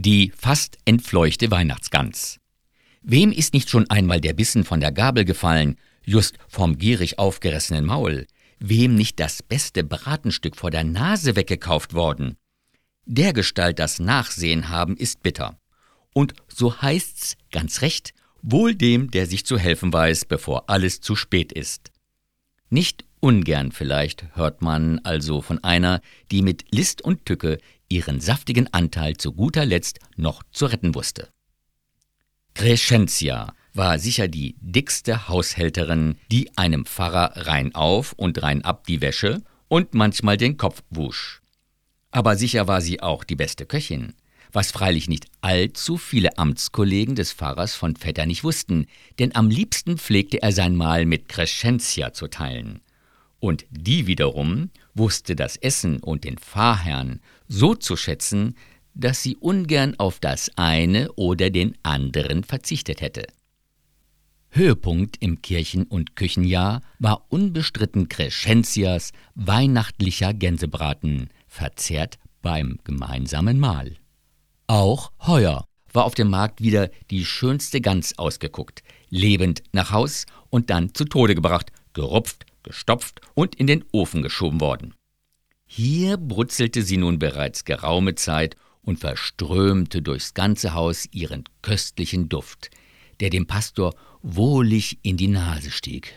Die fast entfleuchte Weihnachtsgans. Wem ist nicht schon einmal der Bissen von der Gabel gefallen, just vom gierig aufgerissenen Maul? Wem nicht das beste Bratenstück vor der Nase weggekauft worden? Dergestalt das Nachsehen haben ist bitter. Und so heißt's ganz recht, wohl dem, der sich zu helfen weiß, bevor alles zu spät ist. Nicht ungern vielleicht hört man also von einer, die mit List und Tücke ihren saftigen Anteil zu guter Letzt noch zu retten wusste. Crescentia war sicher die dickste Haushälterin, die einem Pfarrer rein auf und rein ab die Wäsche und manchmal den Kopf wusch. Aber sicher war sie auch die beste Köchin, was freilich nicht allzu viele Amtskollegen des Pfarrers von Vetternich wussten, denn am liebsten pflegte er sein Mahl mit Crescentia zu teilen. Und die wiederum wusste das Essen und den Pfarrherrn so zu schätzen, dass sie ungern auf das eine oder den anderen verzichtet hätte. Höhepunkt im Kirchen- und Küchenjahr war unbestritten Crescentias weihnachtlicher Gänsebraten, verzehrt beim gemeinsamen Mahl. Auch heuer war auf dem Markt wieder die schönste Gans ausgeguckt, lebend nach Haus und dann zu Tode gebracht, gerupft, gestopft und in den Ofen geschoben worden. Hier brutzelte sie nun bereits geraume Zeit und verströmte durchs ganze Haus ihren köstlichen Duft, der dem Pastor wohlig in die Nase stieg.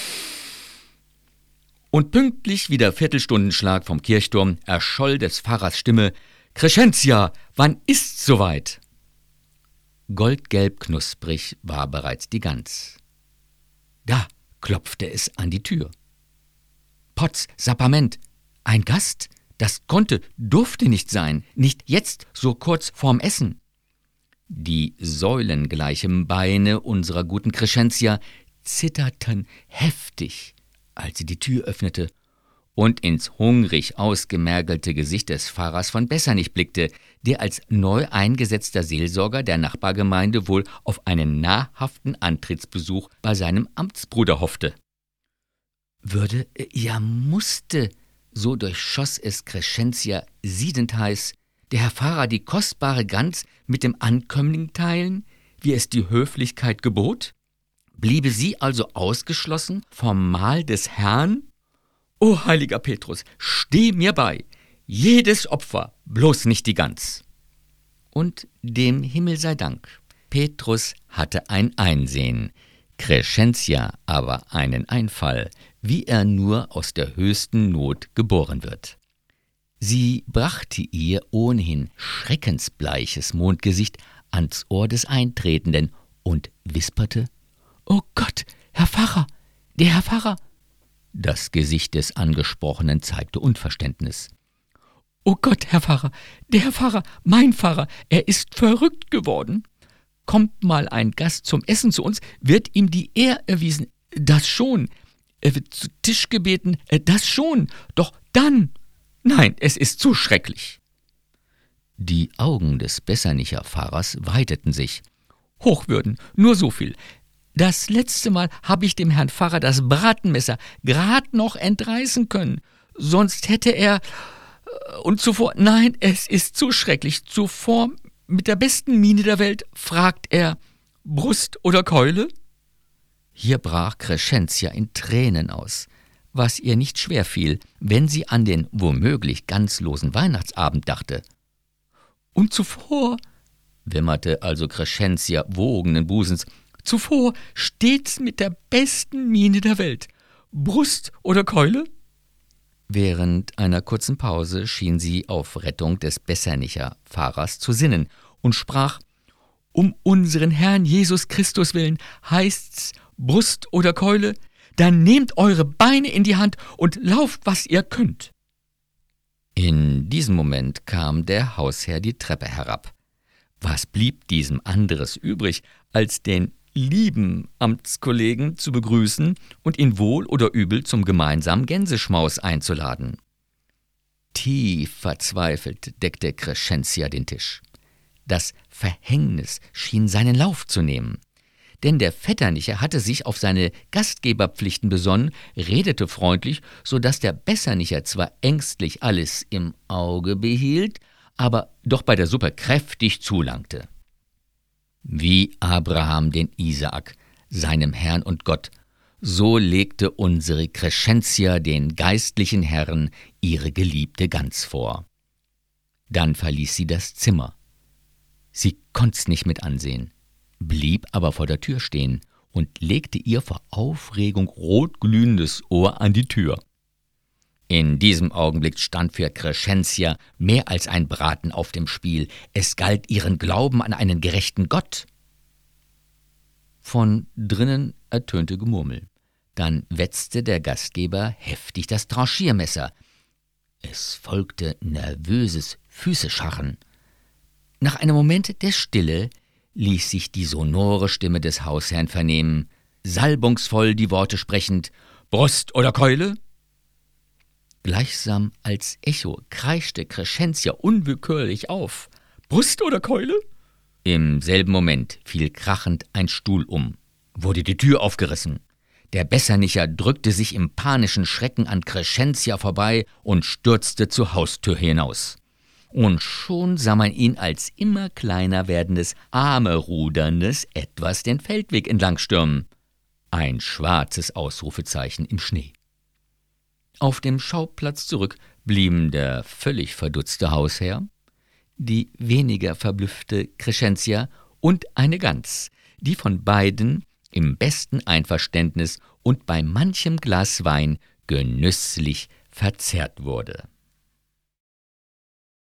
Und pünktlich wie der Viertelstundenschlag vom Kirchturm erscholl des Pfarrers Stimme: »Crescentia, wann ist's soweit?« Goldgelb knusprig war bereits die Gans. Da klopfte es an die Tür. Potz, Sapperment, ein Gast? Das durfte nicht sein, nicht jetzt, so kurz vorm Essen. Die säulengleichen Beine unserer guten Crescentia zitterten heftig, als sie die Tür öffnete und ins hungrig ausgemergelte Gesicht des Pfarrers von Bessernich blickte, der als neu eingesetzter Seelsorger der Nachbargemeinde wohl auf einen nahrhaften Antrittsbesuch bei seinem Amtsbruder hoffte. Musste, so durchschoss es Crescentia siedend heiß, der Herr Pfarrer die kostbare Gans mit dem Ankömmling teilen, wie es die Höflichkeit gebot? Bliebe sie also ausgeschlossen vom Mahl des Herrn? O heiliger Petrus, steh mir bei, jedes Opfer, bloß nicht die Gans. Und dem Himmel sei Dank, Petrus hatte ein Einsehen, Crescentia aber einen Einfall, wie er nur aus der höchsten Not geboren wird. Sie brachte ihr ohnehin schreckensbleiches Mondgesicht ans Ohr des Eintretenden und wisperte: »O Gott, Herr Pfarrer, der Herr Pfarrer!« Das Gesicht des Angesprochenen zeigte Unverständnis. »O Gott, Herr Pfarrer, der Herr Pfarrer, mein Pfarrer, er ist verrückt geworden. Kommt mal ein Gast zum Essen zu uns, wird ihm die Ehr erwiesen, das schon. Er wird zu Tisch gebeten, das schon. Doch dann, nein, es ist zu schrecklich.« Die Augen des Bessernicher Pfarrers weiteten sich. »Hochwürden, nur so viel. Das letzte Mal habe ich dem Herrn Pfarrer das Bratenmesser grad noch entreißen können. Sonst hätte er... Und zuvor, nein, es ist zu schrecklich. Zuvor, mit der besten Miene der Welt, fragt er: Brust oder Keule?« Hier brach Crescentia in Tränen aus, was ihr nicht schwer fiel, wenn sie an den womöglich ganzlosen Weihnachtsabend dachte. »Und zuvor«, wimmerte also Crescentia wogenden Busens, »zuvor stets mit der besten Miene der Welt. Brust oder Keule?« Während einer kurzen Pause schien sie auf Rettung des Bessernicher Pfarrers zu sinnen und sprach: »Um unseren Herrn Jesus Christus willen, heißt's Brust oder Keule? Dann nehmt eure Beine in die Hand und lauft, was ihr könnt.« In diesem Moment kam der Hausherr die Treppe herab. Was blieb diesem anderes übrig, als den lieben Amtskollegen zu begrüßen und ihn wohl oder übel zum gemeinsamen Gänseschmaus einzuladen? Tief verzweifelt deckte Crescentia den Tisch. Das Verhängnis schien seinen Lauf zu nehmen. Denn der Vetternicher hatte sich auf seine Gastgeberpflichten besonnen, redete freundlich, so dass der Bessernicher zwar ängstlich alles im Auge behielt, aber doch bei der Suppe kräftig zulangte. Wie Abraham den Isaak, seinem Herrn und Gott, so legte unsere Crescentia den geistlichen Herren ihre geliebte Gans vor. Dann verließ sie das Zimmer. Sie konnt's nicht mit ansehen, blieb aber vor der Tür stehen und legte ihr vor Aufregung rotglühendes Ohr an die Tür. In diesem Augenblick stand für Crescentia mehr als ein Braten auf dem Spiel. Es galt ihren Glauben an einen gerechten Gott. Von drinnen ertönte Gemurmel. Dann wetzte der Gastgeber heftig das Tranchiermesser. Es folgte nervöses Füßescharren. Nach einem Moment der Stille ließ sich die sonore Stimme des Hausherrn vernehmen, salbungsvoll die Worte sprechend: »Brust oder Keule?« Gleichsam als Echo kreischte Crescentia unwillkürlich auf. »Brust oder Keule?« Im selben Moment fiel krachend ein Stuhl um, wurde die Tür aufgerissen. Der Bessernicher drückte sich im panischen Schrecken an Crescentia vorbei und stürzte zur Haustür hinaus. Und schon sah man ihn als immer kleiner werdendes, armeruderndes etwas den Feldweg entlang stürmen. Ein schwarzes Ausrufezeichen im Schnee. Auf dem Schauplatz zurück blieben der völlig verdutzte Hausherr, die weniger verblüffte Crescentia und eine Gans, die von beiden im besten Einverständnis und bei manchem Glas Wein genüsslich verzehrt wurde.